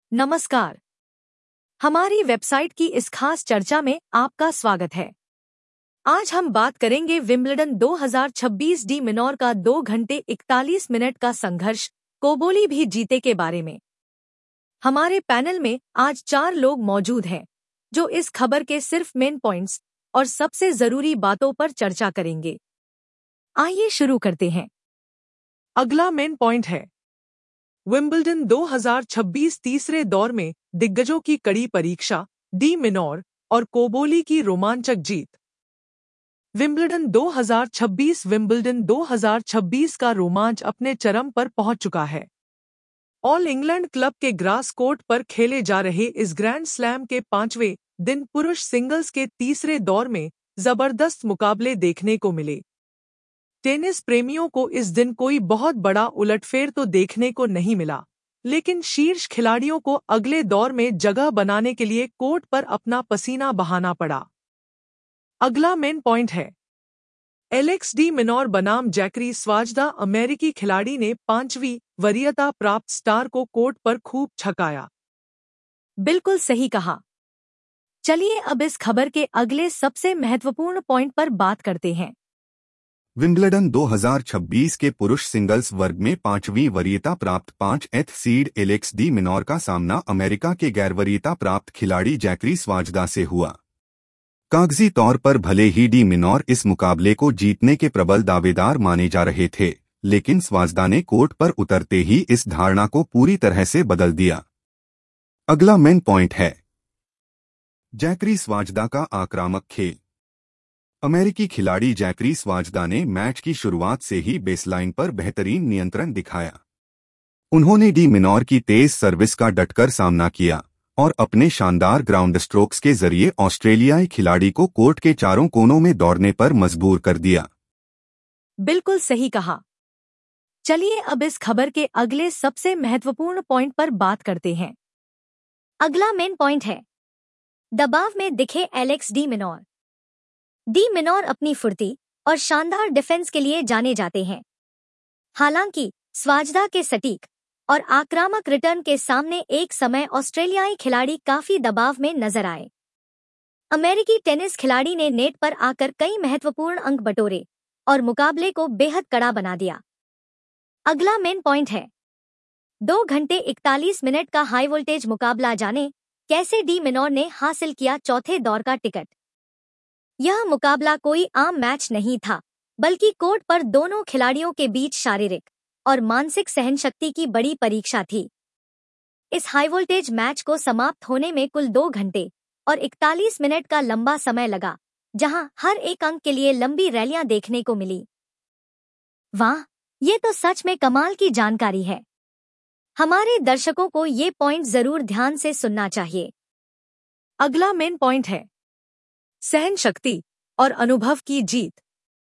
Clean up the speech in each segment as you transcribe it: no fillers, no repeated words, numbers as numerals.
नमस्कार। हमारी वेबसाइट की इस खास चर्चा में आपका स्वागत है। आज हम बात करेंगे विंबलडन 2026 डी मिनोर का 2 घंटे 41 मिनट का संघर्ष कोबोली भी जीते के बारे में। हमारे पैनल में आज 4 लोग मौजूद हैं जो इस खबर के सिर्फ मेन पॉइंट्स और सबसे जरूरी बातों पर चर्चा करेंगे। आइए शुरू करते हैं। अगला मेन पॉइंट है विंबलडन 2026 तीसरे दौर में दिग्गजों की कड़ी परीक्षा, डी मिनोर और कोबोली की रोमांचक जीत। विंबलडन 2026 का रोमांच अपने चरम पर पहुंच चुका है। ऑल इंग्लैंड क्लब के ग्रास कोर्ट पर खेले जा रहे इस ग्रैंड स्लैम के 5वें दिन पुरुष सिंगल्स के तीसरे दौर में जबरदस्त मुकाबले देखने को मिले। टेनिस प्रेमियों को इस दिन कोई बहुत बड़ा उलटफेर तो देखने को नहीं मिला, लेकिन शीर्ष खिलाड़ियों को अगले दौर में जगह बनाने के लिए कोर्ट पर अपना पसीना बहाना पड़ा। अगला मेन पॉइंट है एलेक्स डी मिनोर बनाम जैकरी स्वाजदा अमेरिकी खिलाड़ी ने 5वीं वरीयता प्राप्त स्टार को कोर्ट पर खूब छकाया। बिल्कुल सही कहा। चलिए अब इस खबर के अगले सबसे महत्वपूर्ण पॉइंट पर बात करते हैं। विंबलडन 2026 के पुरुष सिंगल्स वर्ग में 5वीं वरीयता प्राप्त 5th seed Alex de Minaur का सामना अमेरिका के गैर वरीयता प्राप्त खिलाड़ी जैकरी स्वाजदा से हुआ। कागजी तौर पर भले ही डी मिनोर इस मुकाबले को जीतने के प्रबल दावेदार माने जा रहे थे, लेकिन स्वाजदा ने कोर्ट पर उतरते ही इस धारणा को पूरी तरह से बदल दिया। अगला मेन पॉइंट है जैकरी स्वाजदा का आक्रामक खेल। अमेरिकी खिलाड़ी जैकरी स्वाजदा ने मैच की शुरुआत से ही बेसलाइन पर बेहतरीन नियंत्रण दिखाया। उन्होंने डी मिनोर की तेज सर्विस का डटकर सामना किया और अपने शानदार ग्राउंड स्ट्रोक्स के जरिए ऑस्ट्रेलियाई खिलाड़ी को कोर्ट के चारों कोनों में दौड़ने पर मजबूर कर दिया। बिल्कुल सही कहा। चलिए अब इस खबर के अगले सबसे महत्वपूर्ण पॉइंट पर बात करते हैं। अगला मेन पॉइंट है दबाव में दिखे Alex de Minaur. De Minaur अपनी फुर्ती और शानदार डिफेंस के लिए जाने जाते हैं। हालांकि स्वाजदा के सटीक और आक्रामक रिटर्न के सामने एक समय ऑस्ट्रेलियाई खिलाड़ी काफी दबाव में नजर आए। अमेरिकी टेनिस खिलाड़ी ने नेट पर आकर कई महत्वपूर्ण अंक बटोरे और मुकाबले को बेहद कड़ा बना दिया। अगला मेन पॉइंट है 2 घंटे 41 मिनट का हाई वोल्टेज मुकाबला। जाने कैसे डी मिनोर ने हासिल किया चौथे दौर का टिकट। यह मुकाबला कोई आम मैच नहीं था, बल्कि कोर्ट पर दोनों खिलाड़ियों के बीच शारीरिक और मानसिक सहनशक्ति की बड़ी परीक्षा थी। इस हाई वोल्टेज मैच को समाप्त होने में कुल 2 घंटे और 41 मिनट का लंबा समय लगा, जहां हर एक अंक के लिए लंबी रैलियां देखने को मिली। वाह, ये तो सच में कमाल की जानकारी है। हमारे दर्शकों को ये पॉइंट जरूर ध्यान से सुनना चाहिए। अगला मेन पॉइंट है सहन शक्ति और अनुभव की जीत।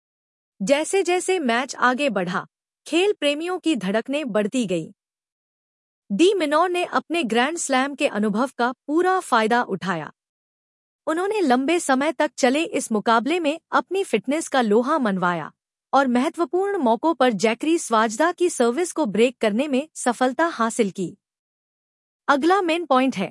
जैसे जैसे मैच आगे बढ़ा, खेल प्रेमियों की धड़कनें बढ़ती गई। डी मिनोर ने अपने ग्रैंड स्लैम के अनुभव का पूरा फायदा उठाया। उन्होंने लंबे समय तक चले इस मुकाबले में अपनी फिटनेस का लोहा मनवाया और महत्वपूर्ण मौकों पर जैकरी स्वाजदा की सर्विस को ब्रेक करने में सफलता हासिल की। अगला मेन पॉइंट है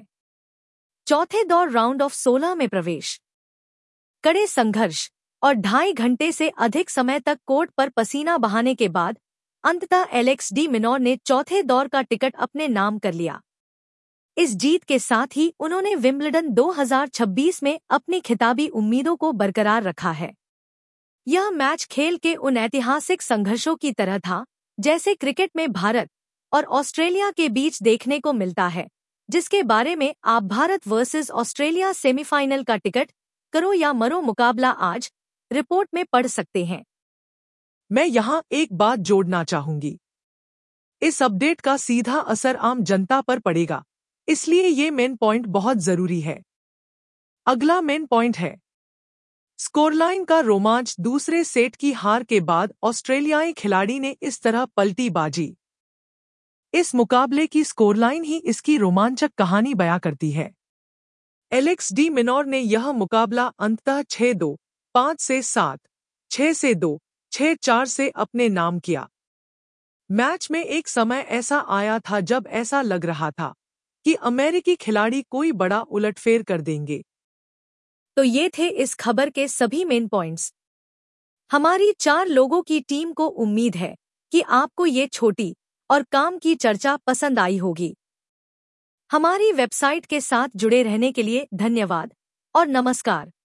चौथे दौर राउंड ऑफ 16 में प्रवेश। कड़े संघर्ष और 2.5 घंटे से अधिक समय तक कोर्ट पर पसीना बहाने के बाद अंततः एलेक्स डी मिनोर ने चौथे दौर का टिकट अपने नाम कर लिया। इस जीत के साथ ही उन्होंने विंबलडन 2026 में अपनी खिताबी उम्मीदों को बरकरार रखा है। यह मैच खेल के उन ऐतिहासिक संघर्षों की तरह था जैसे क्रिकेट में भारत और ऑस्ट्रेलिया के बीच देखने को मिलता है, जिसके बारे में आप भारत वर्सेस ऑस्ट्रेलिया सेमीफाइनल का टिकट करो या मरो मुकाबला आज रिपोर्ट में पढ़ सकते हैं। मैं यहाँ एक बात जोड़ना चाहूंगी। इस अपडेट का सीधा असर आम जनता पर पड़ेगा, इसलिए ये मेन पॉइंट बहुत जरूरी है। अगला मेन पॉइंट है स्कोरलाइन का रोमांच। दूसरे सेट की हार के बाद ऑस्ट्रेलियाई खिलाड़ी ने इस तरह पलटी बाजी। इस मुकाबले की स्कोरलाइन ही इसकी रोमांचक कहानी बयां करती है। एलेक्स डी मिनोर ने यह मुकाबला अंततः 6-2, 5-7, 6-2, 6-4 से अपने नाम किया। मैच में एक समय ऐसा आया था जब ऐसा लग रहा था कि अमेरिकी खिलाड़ी कोई बड़ा उलटफेर कर देंगे। तो ये थे इस खबर के सभी मेन पॉइंट्स। हमारी 4 लोगों की टीम को उम्मीद है कि आपको ये छोटी और काम की चर्चा पसंद आई होगी। हमारी वेबसाइट के साथ जुड़े रहने के लिए धन्यवाद और नमस्कार।